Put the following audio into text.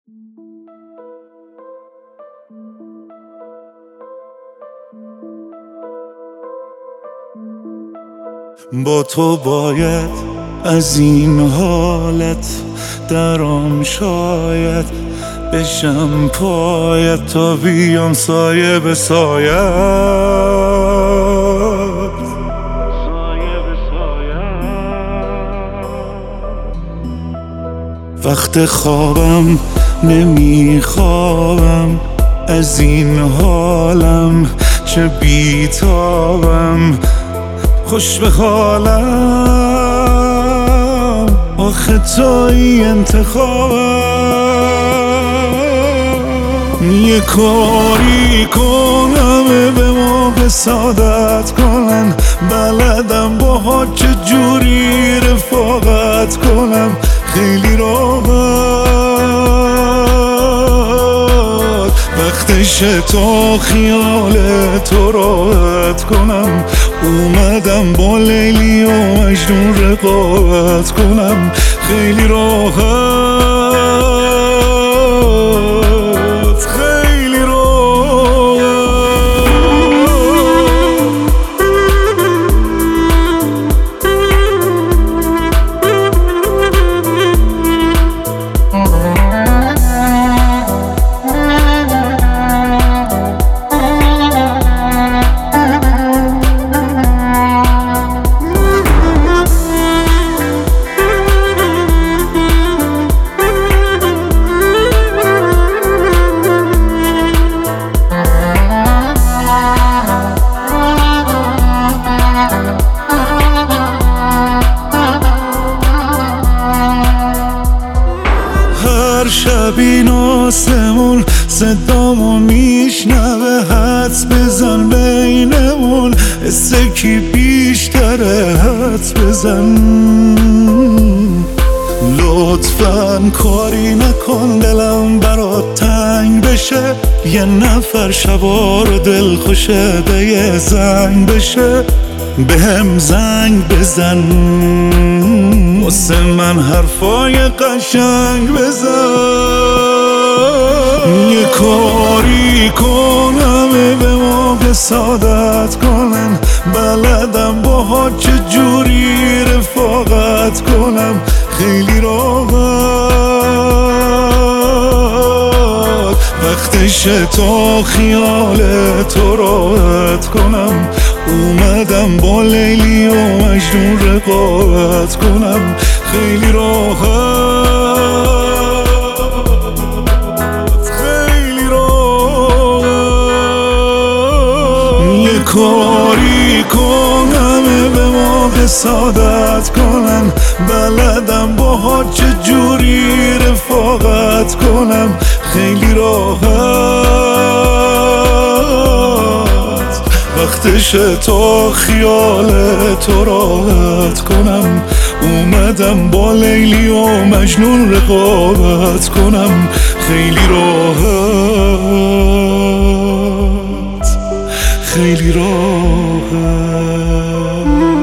با تو باید از این حالت درام شاید بشم پایت تا بیام سایه به سایت. وقت خوابم نمیخوابم از این حالم، چه بیتابم خوش به حالم، آخه توی انتخابم. یه کاری کنم به موقع سعادت کنن، بلدم با چه جوری رفاقت کنم خیلی راحت. وقتش تا خیال تو راحت کنم، اومدم با لیلی و مجنون رقابت کنم خیلی راحت، خیلی راحت. شب این آسمون صدامو میشنوه، حدس بزن بینمون حسه کی بیشتره، حدس بزن. لطفاً کاری نکن دلم برات تنگ بشه، یه نفر شبا رو دل خوشه به یه زنگ بشه، به هم زنگ بزن واسه من حرفای قشنگ بزن. یه کاری کنم به موقع سعادت کنن، بلدم با چه جوری رفاقت کنم خیلی راحت. وقتش تا خیال تو راحت کنم، اومدم با لیلی و مجنون رقابت کنم خیلی راحت، خیلی راحت. یه کاری کنم به موقع سعادت کنن، بلدم با چه جوری رفاقت کنم خیلی راحت. وقتش تا خیال تو راحت کنم، اومدم با لیلی و مجنون رقابت کنم خیلی راحت، خیلی راحت.